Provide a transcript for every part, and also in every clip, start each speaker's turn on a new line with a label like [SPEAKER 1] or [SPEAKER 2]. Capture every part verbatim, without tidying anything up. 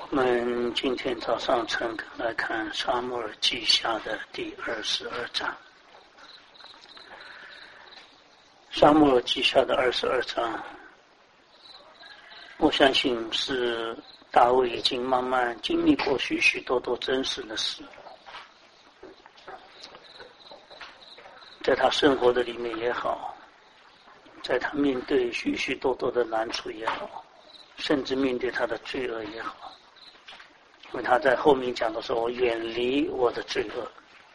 [SPEAKER 1] 我们今天早上晨课来看撒母耳记下的第二十二章。撒母耳记下的二十二章，我相信是大卫已经慢慢经历过许许多多真实的事，在他生活的里面也好，在他面对许许多多的难处也好，甚至面对他的罪恶也好，因为他在后面讲的时候，我远离我的罪恶。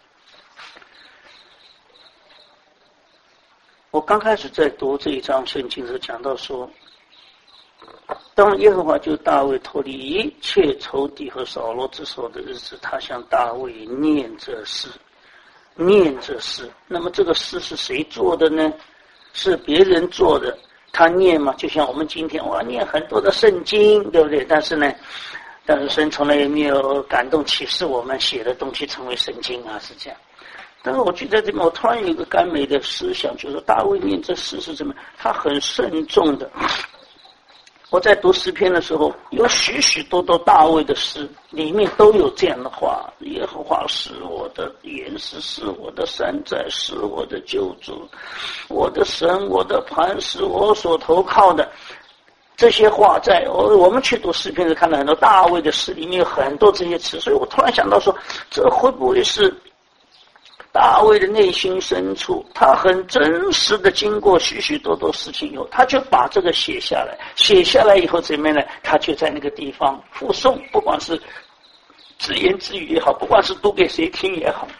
[SPEAKER 1] 我刚开始在读这一章圣经时讲到说，当耶和华就大卫脱离一切仇敌和扫罗之手的日子，他向大卫念这诗，念这诗。那么这个诗是谁做的呢？是别人做的，他念嘛，就像我们今天哇念很多的圣经，对不对？但是呢，但是神从来也没有感动启示我们写的东西成为圣经啊，是这样。但是我觉得这边我突然有一个甘美的思想，就是大卫念这诗是什么？他很慎重的。我在读诗篇的时候，有许许多多大卫的诗，里面都有这样的话：耶和华是我的岩石，是我的山寨，是我的救主，我的神，我的磐石，我所投靠的。这些话在我我们去读诗篇时看到很多大卫的诗里面有很多这些词，所以我突然想到说，这会不会是大卫的内心深处，他很真实的经过许许多多事情以后，他就把这个写下来，写下来以后怎么样呢？他就在那个地方附送，不管是自言自语也好，不管是读给谁听也好，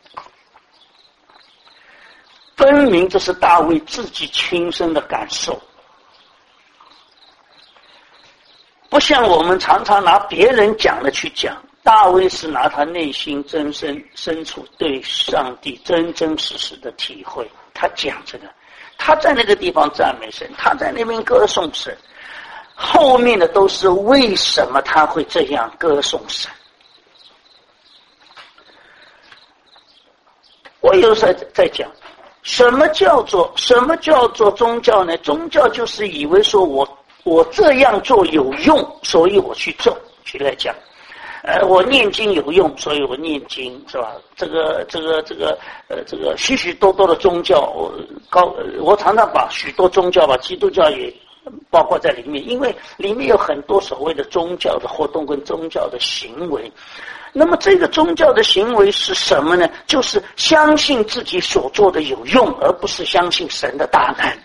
[SPEAKER 1] 分明这是大卫自己亲身的感受，不像我们常常拿别人讲的去讲。大卫是拿他内心真深深处对上帝真真实实的体会，他讲这个，他在那个地方赞美神，他在那边歌颂神，后面的都是为什么他会这样歌颂神。我有时候在讲，什么叫做什么叫做宗教呢？宗教就是以为说我我这样做有用，所以我去做。举例来讲，呃，我念经有用，所以我念经，是吧？这个、这个、这个，呃，这个许许多多的宗教，我高，我常常把许多宗教，把基督教也包括在里面，因为里面有很多所谓的宗教的活动跟宗教的行为。那么这个宗教的行为是什么呢？就是相信自己所做的有用，而不是相信神的大能。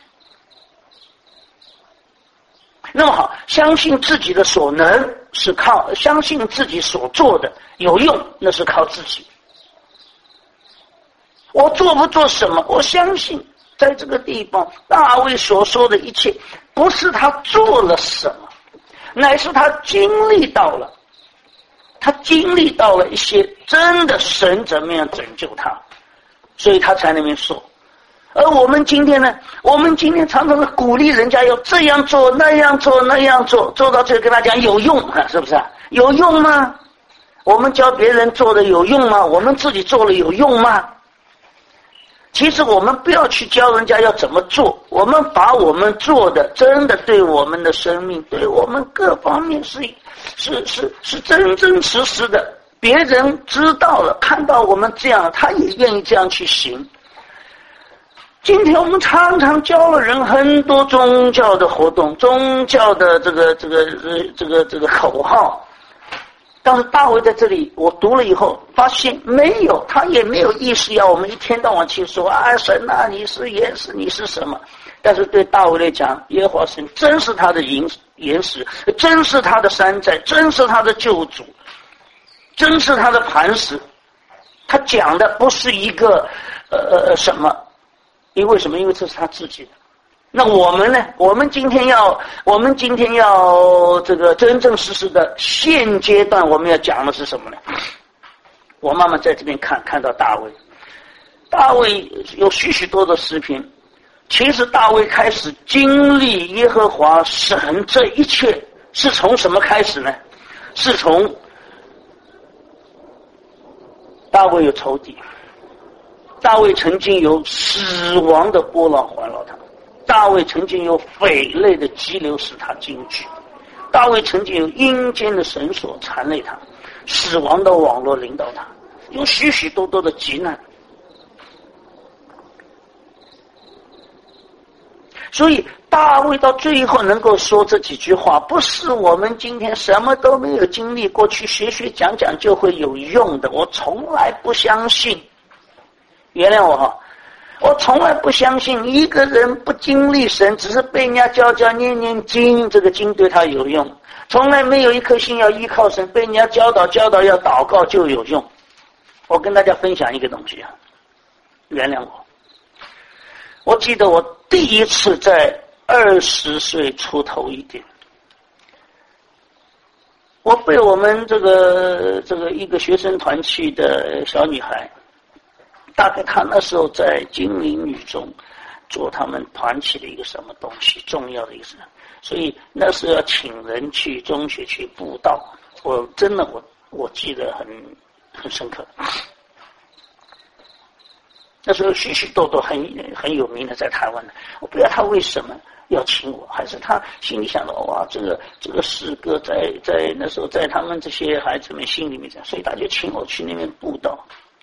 [SPEAKER 1] 那么好，相信自己的所能是靠，相信自己所做的有用，那是靠自己。我做不做什么，我相信在这个地方大卫所说的一切，不是他做了什么，乃是他经历到了，他经历到了一些真的神怎么样拯救他，所以他才那边说。而我们今天呢，我们今天常常的鼓励人家要这样做那样做那样做，做到最后跟他讲有用啊，是不是啊？有用吗？我们教别人做的有用吗？我们自己做了有用吗？其实我们不要去教人家要怎么做，我们把我们做的真的对我们的生命，对我们各方面是是是是真真实实的，别人知道了，看到我们这样，他也愿意这样去行。今天我们常常教了人很多宗教的活动，宗教的这个这个这个这个口号，但是大卫在这里我读了以后发现没有，他也没有意识要我们一天到晚去说啊神啊你是岩石你是什么。但是对大卫来讲，耶和华神真是他的岩石，真是他的山寨，真是他的救主，真是他的磐石。他讲的不是一个呃什么，因为什么？因为这是他自己的。那我们呢？我们今天要，我们今天要这个真正实实的现阶段，我们要讲的是什么呢？我慢慢在这边看，看到大卫，大卫有许许多的诗篇。其实大卫开始经历耶和华神这一切，是从什么开始呢？是从大卫有仇敌。大卫曾经有死亡的波浪环绕他，大卫曾经有匪类的激流使他惊惧， 大卫曾经有阴间的绳索缠累他，死亡的网络领导他，有许许多多的急难。所以大卫到最后能够说这几句话，不是我们今天什么都没有经历过去学学讲讲就会有用的。我从来不相信，原谅我哈，我从来不相信一个人不经历神，只是被人家教教念念经，这个经对他有用。从来没有一颗心要依靠神，被人家教导教导要祷告就有用。我跟大家分享一个东西啊，原谅我。我记得我第一次在二十岁出头一点，我被我们这个这个一个学生团去的小女孩，大概她那时候在金陵女中做他们团体的一个什么东西重要的一个事，所以那时候要请人去中学去布道，我真的我我记得很很深刻。那时候许许多多很很有名的在台湾的，我不知道他为什么要请我，还是他心里想到哇，这个这个诗歌在在那时候在他们这些孩子们心里面讲，所以他就请我去那边布道。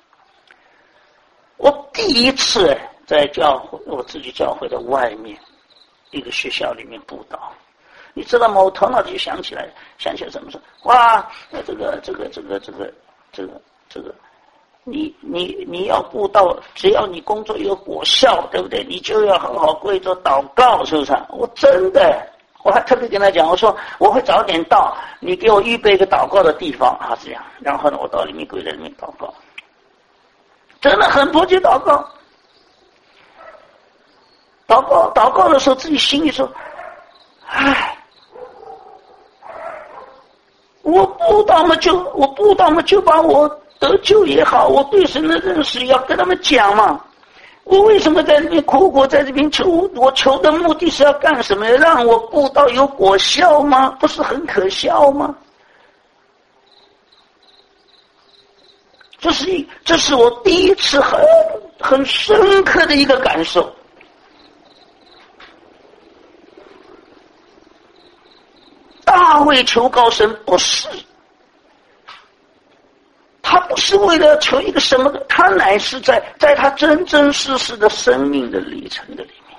[SPEAKER 1] 我第一次在教会，我自己教会的外面一个学校里面布道，你知道吗？我头脑就想起来，想起来怎么说？哇，这个这个这个这个这个这个。你你你要布道，只要你工作有果效，对不对？你就要好好跪着祷告，是不是？我真的，我还特别跟他讲，我说我会早点到，你给我预备一个祷告的地方啊，这样。然后呢，我到里面跪在里面祷告，真的很迫切祷告。祷告祷告的时候，自己心里说：“唉，我布道嘛，就我布道嘛，就把我。”得救也好，我对神的认识要跟他们讲嘛。我为什么在这边苦苦在这边求？我求的目的是要干什么？让我布道有果效吗？不是很可笑吗？这是一，这是我第一次很很深刻的一个感受。大卫求告神不是。他不是为了求一个什么的，他乃是在在他真真实实的生命的历程的里面，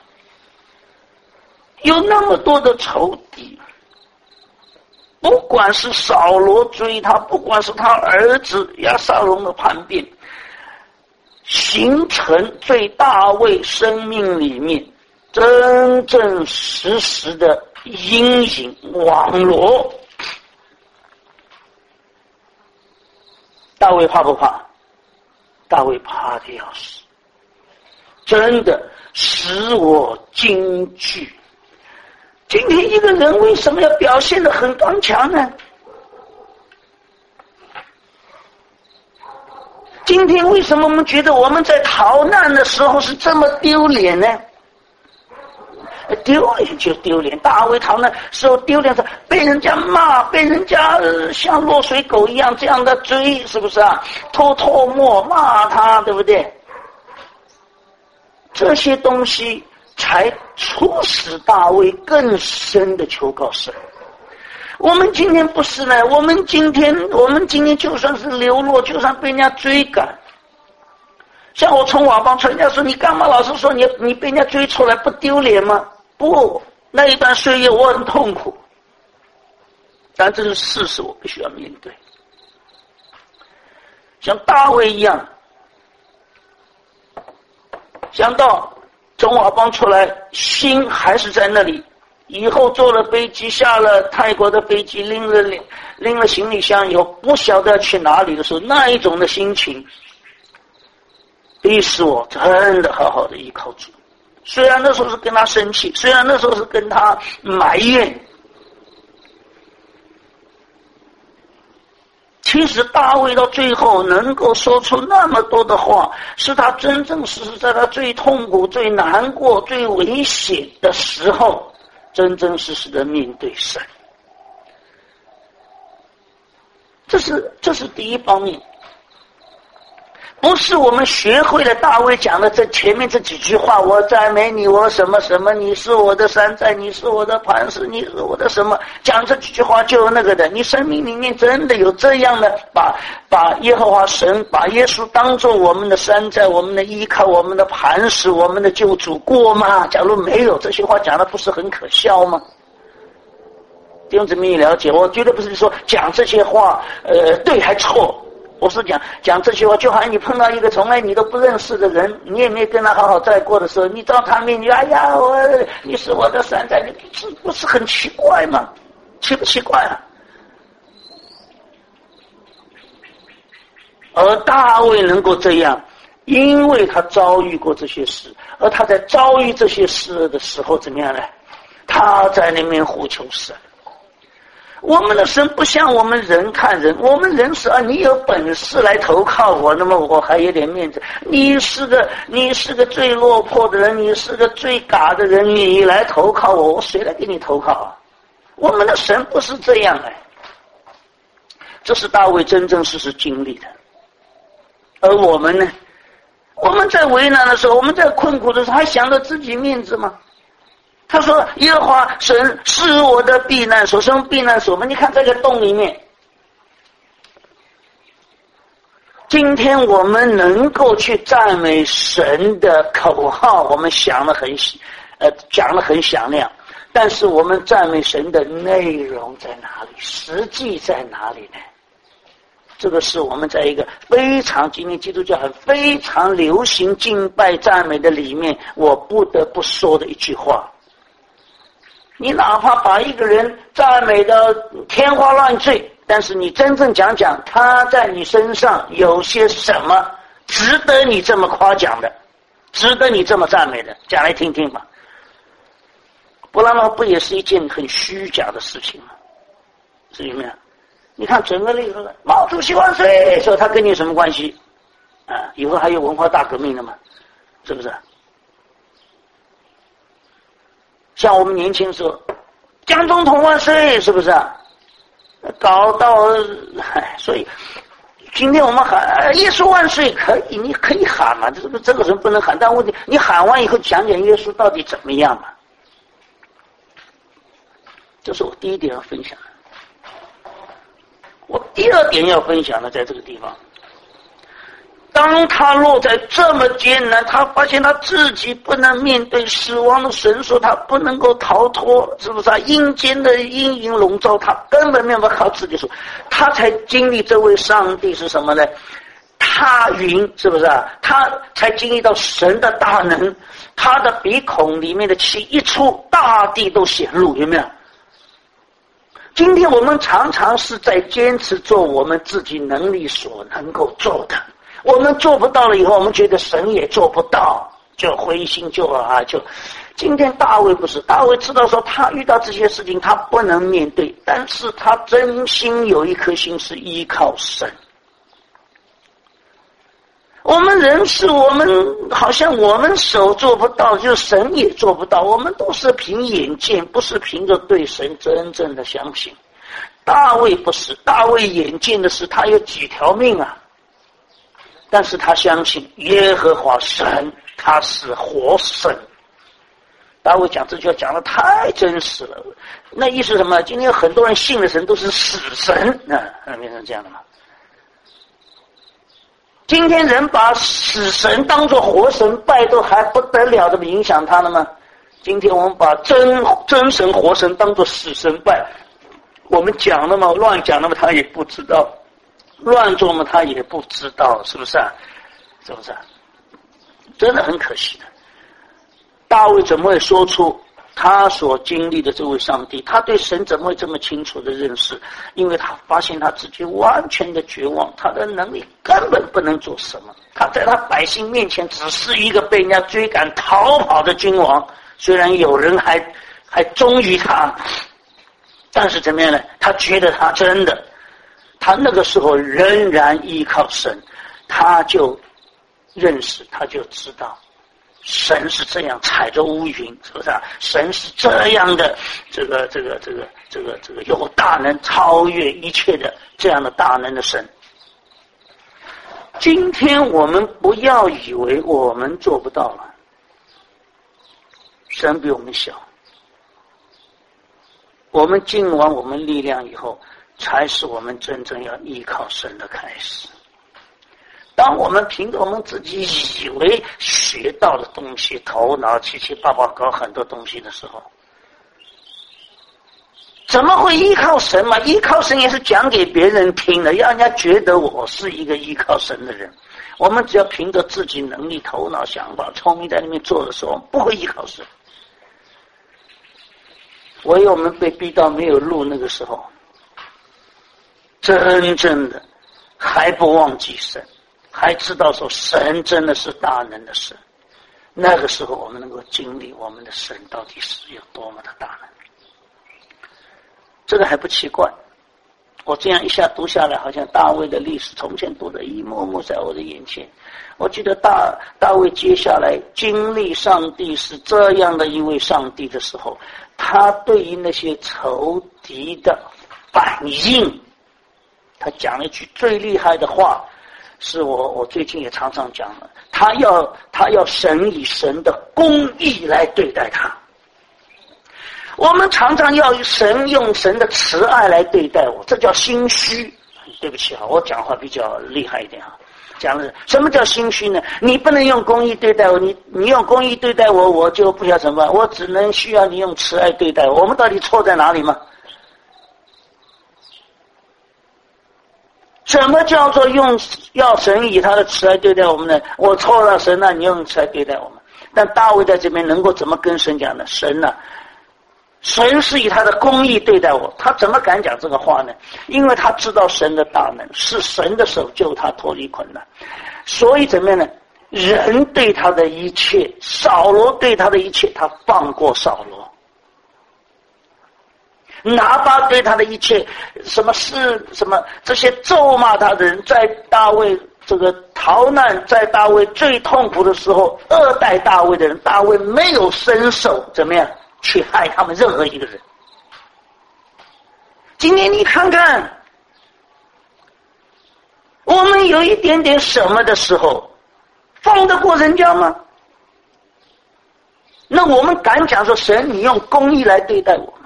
[SPEAKER 1] 有那么多的仇敌，不管是扫罗追他，不管是他儿子亚撒龙的叛变，形成对大卫生命里面真正实实的阴影网罗。大卫怕不怕？大卫怕的要死，真的使我惊惧。今天一个人为什么要表现得很刚强呢？今天为什么我们觉得我们在逃难的时候是这么丢脸呢？丢脸就丢脸，大卫逃难时候丢脸是被人家骂，被人家、呃、像落水狗一样这样的追，是不是啊？偷偷摸骂他，对不对？这些东西才促使大卫更深的求告神。我们今天不是呢，我们今天我们今天就算是流落，就算被人家追赶，像我从网帮出来，人家说你干嘛老是说你你被人家追出来不丢脸吗？不，那一段岁月我很痛苦，但这是事实，我必须要面对。像大卫一样，想到从瓦邦出来，心还是在那里。以后坐了飞机，下了泰国的飞机，拎了拎拎了行李箱以后，不晓得去哪里的时候，那一种的心情，逼使我真的好好的依靠主。虽然那时候是跟他生气，虽然那时候是跟他埋怨，其实大卫到最后能够说出那么多的话，是他真正是在他最痛苦、最难过、最危险的时候，真真实实的面对神。这是这是第一方面。 不是我们学会了大卫讲的这前面这几句话，我赞美你，我什么什么，你是我的山寨，你是我的磐石，你是我的什么，讲这几句话就有那个的。你生命里面真的有这样的把把耶和华神，把耶稣当作我们的山寨，我们的依靠，我们的磐石，我们的救主过吗？假如没有，这些话讲的不是很可笑吗？弟兄姊妹，你了解，我绝对不是说讲这些话呃对还错，我是讲讲这些话，就好像你碰到一个从来你都不认识的人，你也没跟他好好在过的时候，你到他面前，哎呀，我你是我的山寨，你这不是很奇怪吗？奇不奇怪啊？而大卫能够这样，因为他遭遇过这些事，而他在遭遇这些事的时候怎么样呢？他在那边呼求神。我们的神不像我们人看人，我们人是啊，你有本事来投靠我，那么我还有点面子。你是个你是个最落魄的人，你是个最嘎的人，你来投靠我，我谁来给你投靠啊？我们的神不是这样哎，这是大卫真正实实经历的。而我们呢？我们在为难的时候，我们在困苦的时候，还想着自己面子吗？他说耶和华神是我的避难所，什么避难所吗？你看这个洞里面，今天我们能够去赞美神的口号，我们想得很呃讲得很响亮，但是我们赞美神的内容在哪里？实际在哪里呢？这个是我们在一个非常今天基督教很非常流行敬拜赞美的里面，我不得不说的一句话。你哪怕把一个人赞美的天花乱坠，但是你真正讲讲他在你身上有些什么值得你这么夸奖的，值得你这么赞美的，讲来听听吧。不然的话，不也是一件很虚假的事情吗？是有没有？你看整个那个毛主席万岁，说他跟你有什么关系啊？以后还有文化大革命的嘛，是不是？像我们年轻时候，江总统万岁，是不是啊？搞到，所以今天我们喊耶稣万岁，可以，你可以喊嘛，这个这个人不能喊，但问题你喊完以后讲讲耶稣到底怎么样嘛？这是我第一点要分享的。我第二点要分享的，在这个地方。当他落在这么艰难，他发现他自己不能面对死亡的神说，他不能够逃脱，是不是啊？阴间的阴影笼罩他，根本没有办法靠自己说，他才经历这位上帝是什么呢？踏云，是不是啊？他才经历到神的大能，他的鼻孔里面的气一出，大地都显露，有没有？今天我们常常是在坚持做我们自己能力所能够做的，我们做不到了以后，我们觉得神也做不到，就灰心就啊就。今天大卫不是，大卫知道说他遇到这些事情他不能面对，但是他真心有一颗心是依靠神。我们人是我们好像我们手做不到，就神也做不到，我们都是凭眼见，不是凭着对神真正的相信。大卫不是，大卫眼见的是他有几条命啊，但是他相信耶和华神，他是活神。大卫讲这句话讲得太真实了，那意思什么？今天有很多人信的神都是死神啊，变成这样的吗？今天人把死神当作活神拜都还不得了的影响他了吗？今天我们把真真神活神当作死神拜，我们讲了嘛，乱讲了嘛，他也不知道，乱做嘛，他也不知道，是不是啊？是不是啊？真的很可惜的。大卫怎么会说出他所经历的这位上帝？他对神怎么会这么清楚的认识？因为他发现他自己完全的绝望，他的能力根本不能做什么。他在他百姓面前只是一个被人家追赶逃跑的君王，虽然有人还还忠于他，但是怎么样呢？他觉得他真的，他那个时候仍然依靠神，他就认识，他就知道神是这样踩着乌云，是不是啊？神是这样的，这个这个这个这个这个有大能超越一切的这样的大能的神。 今天我们不要以为我们做不到了，神比我们小，我们尽完我们力量以后，才是我们真正要依靠神的开始。当我们凭着我们自己以为学到的东西，头脑七七八八搞很多东西的时候，怎么会依靠神嘛？依靠神也是讲给别人听的，让人家觉得我是一个依靠神的人。我们只要凭着自己能力、头脑、想法、聪明在那边做的时候，不会依靠神。唯有我们被逼到没有路那个时候，真正的还不忘记神，还知道说神真的是大能的神，那个时候我们能够经历我们的神到底是有多么的大能。这个还不奇怪，我这样一下读下来，好像大卫的历史从前读的一幕幕在我的眼前。我记得大大卫接下来经历上帝是这样的一位上帝的时候，他对于那些仇敌的反应，他讲了一句最厉害的话，是我我最近也常常讲了，他要他要神以神的公义来对待他。我们常常要神用神的慈爱来对待我，这叫心虚。对不起啊，我讲话比较厉害一点啊。讲的什么叫心虚呢？你不能用公义对待我，你你用公义对待我，我就不晓得怎么办，我只能需要你用慈爱对待我。我们到底错在哪里吗？什么叫做用要神以他的慈爱对待我们呢？我错了，神啊，你用慈爱对待我们。但大卫在这边能够怎么跟神讲呢？神啊，神是以他的公义对待我，他怎么敢讲这个话呢？因为他知道神的大能，是神的手救他脱离困难，所以怎么样呢？人对他的一切，扫罗对他的一切，他放过扫罗；拿巴对他的一切，什么是什么这些咒骂他的人，在大卫这个逃难，在大卫最痛苦的时候，恶待大卫的人，大卫没有伸手怎么样去害他们任何一个人。今天你看看，我们有一点点什么的时候，放得过人家吗？那我们敢讲说神你用公义来对待我吗？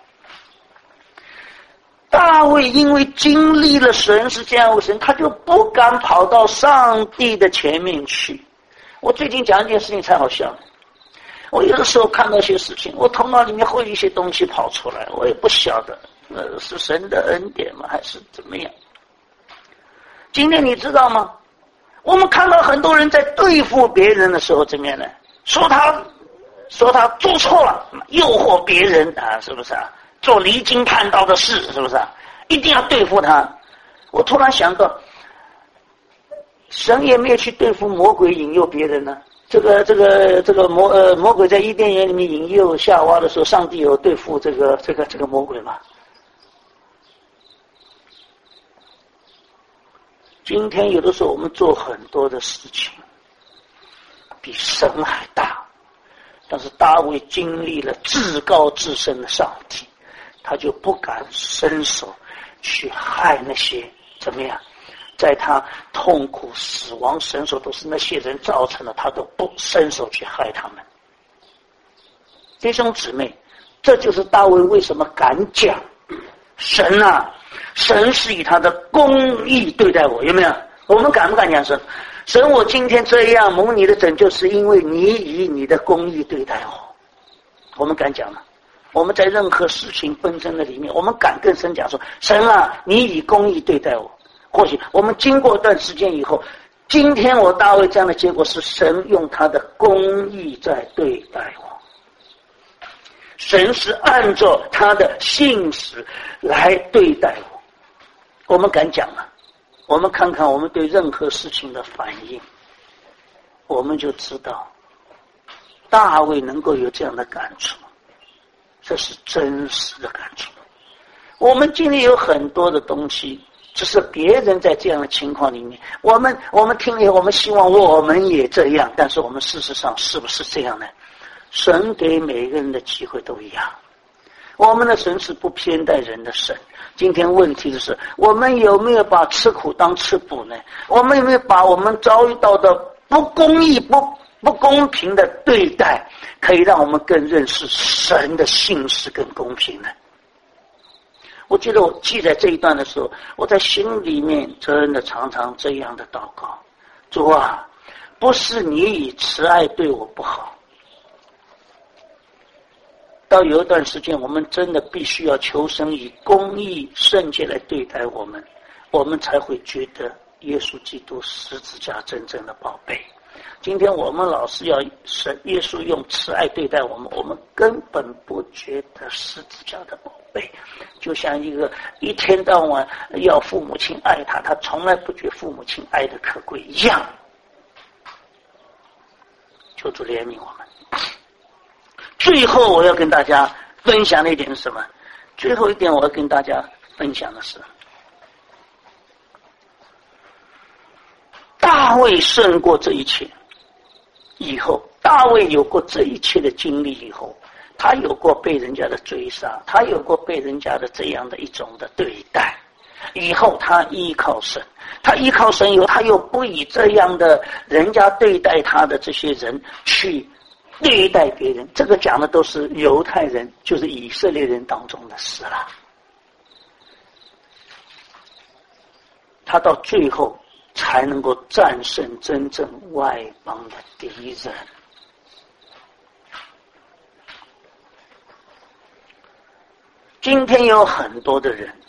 [SPEAKER 1] 大卫因为经历了神是这样的神，他就不敢跑到上帝的前面去。我最近讲一件事情才好笑，我有的时候看到一些事情，我头脑里面会有一些东西跑出来，我也不晓得呃，是神的恩典吗还是怎么样。今天你知道吗？我们看到很多人在对付别人的时候怎么样呢？说他说他做错了，诱惑别人啊，是不是啊？做离经叛道的事，是不是啊？一定要对付他。我突然想到，神也没有去对付魔鬼引诱别人呢。这个这个这个魔呃魔鬼在伊甸园里面引诱夏娃的时候，上帝有对付这个这个这个魔鬼吗？今天有的时候我们做很多的事情比神还大，但是大卫经历了至高至深的上帝，他就不敢伸手去害那些怎么样，在他痛苦死亡伸手都是那些人造成的，他都不伸手去害他们。弟兄姊妹，这就是大卫为什么敢讲神啊，神是以他的公义对待我，有没有？我们敢不敢讲神？神，我今天这样蒙你的拯救，是因为你以你的公义对待我。我们敢讲吗？我们在任何事情纷争的里面，我们敢跟神讲说，神啊，你以公义对待我。或许我们经过一段时间以后，今天我大卫这样的结果是神用他的公义在对待我，神是按照他的信实来对待我。我们敢讲吗？我们看看我们对任何事情的反应，我们就知道大卫能够有这样的感触，这是真实的感触。我们今天有很多的东西，只是别人在这样的情况里面，我们我们听了，我们希望我们也这样，但是我们事实上是不是这样呢？神给每个人的机会都一样， 我们的神是不偏待人的神。今天问题的是，我们有没有把吃苦当吃补呢？我们有没有把我们遭遇到的不公义、不不公平的对待，可以让我们更认识神的信实跟公平呢？我记得我记在这一段的时候，我在心里面真的常常这样的祷告：主啊，不是你以慈爱对我不好。到有一段时间，我们真的必须要求神以公义圣洁来对待我们，我们才会觉得耶稣基督十字架真正的宝贝。今天我们老是要神耶稣用慈爱对待我们，我们根本不觉得十字架的宝贝，就像一个一天到晚要父母亲爱他，他从来不觉父母亲爱的可贵一样。求主怜悯我们。最后我要跟大家分享的一点是什么？最后一点我要跟大家分享的是，大卫胜过这一切以后，大卫有过这一切的经历以后，他有过被人家的追杀，他有过被人家的这样的一种的对待，以后他依靠神，他依靠神以后，他又不以这样的人家对待他的这些人去对待别人。这个讲的都是犹太人，就是以色列人当中的事了。他到最后才能够战胜真正外邦的敌人。今天有很多的人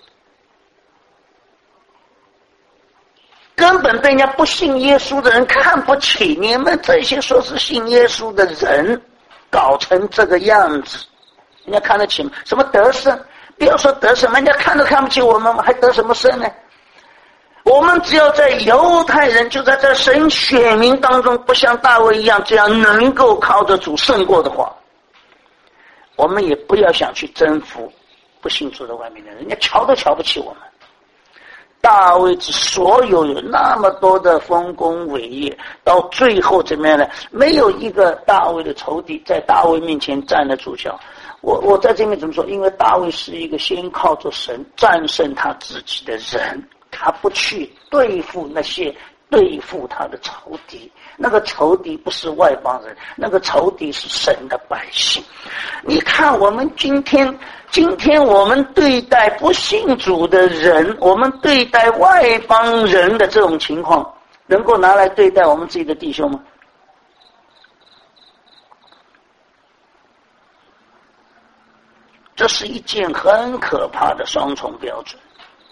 [SPEAKER 1] 根本被人家不信耶稣的人看不起，你们这些说是信耶稣的人搞成这个样子，人家看得起吗？什么得胜？不要说得胜，人家看都看不起我们，还得什么胜呢？我们只要在犹太人，就在这神选民当中，不像大卫一样这样能够靠着主胜过的话，我们也不要想去征服不信主的外面的人，人家瞧都瞧不起我们。大卫之所有有那么多的丰功伟业，到最后怎么样呢？没有一个大卫的仇敌在大卫面前站得住脚。我我在这边怎么说？因为大卫是一个先靠着神战胜他自己的人，他不去对付那些对付他的仇敌，那个仇敌不是外邦人，那个仇敌是神的百姓。你看我们今天今天我们对待不信主的人，我们对待外邦人的这种情况，能够拿来对待我们自己的弟兄吗？这是一件很可怕的双重标准。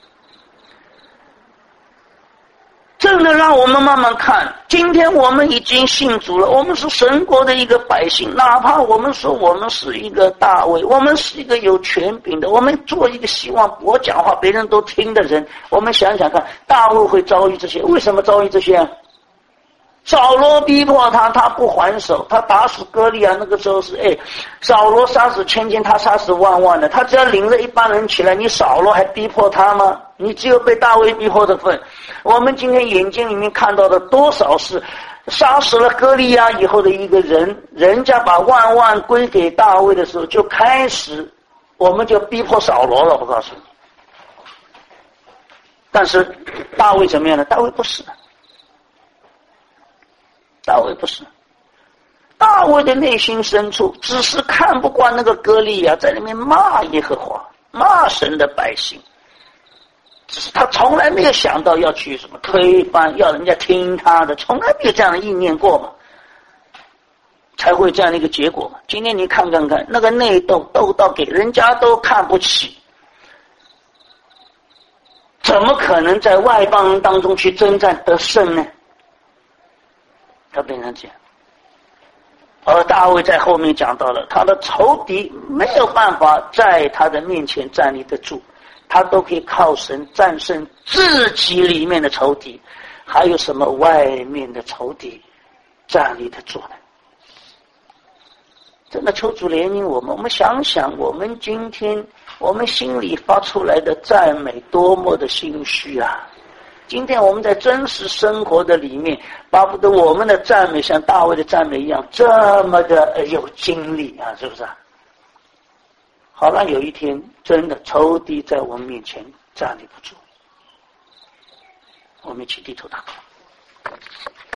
[SPEAKER 1] 真的让我们慢慢看，今天我们已经信主了，我们是神国的一个百姓，哪怕我们说我们是一个大卫，我们是一个有权柄的，我们做一个希望我讲话别人都听的人，我们想想看，大卫会遭遇这些，为什么遭遇这些啊？扫罗逼迫他，他不还手，他打死歌利亚，那个时候是哎，扫罗杀死千千，他杀死万万的，他只要领着一帮人起来，你扫罗还逼迫他吗？你只有被大卫逼迫的份。我们今天眼睛里面看到的多少是杀死了歌利亚以后的一个人，人家把万万归给大卫的时候，就开始我们就逼迫扫罗了，我告诉你。但是大卫怎么样呢？大卫不是，大卫不是，大卫的内心深处只是看不惯那个歌利亚在里面骂耶和华，骂神的百姓，只是他从来没有想到要去什么推翻，要人家听他的，从来没有这样的意念过嘛，才会这样的一个结果嘛。今天你看看看，那个内斗斗到给人家都看不起，怎么可能在外邦人当中去征战得胜呢？他变成这样。而大卫在后面讲到了，他的仇敌没有办法在他的面前站立得住，他都可以靠神战胜自己里面的仇敌，还有什么外面的仇敌站立得住呢？真的求主怜悯我们，我们想想我们今天我们心里发出来的赞美多么的心虚啊！今天我们在真实生活的里面，巴不得我们的赞美像大卫的赞美一样，这么的有精力啊，是不是啊？ 好了，有一天真的仇敌在我们面前站立不住，我们一起低头祷告。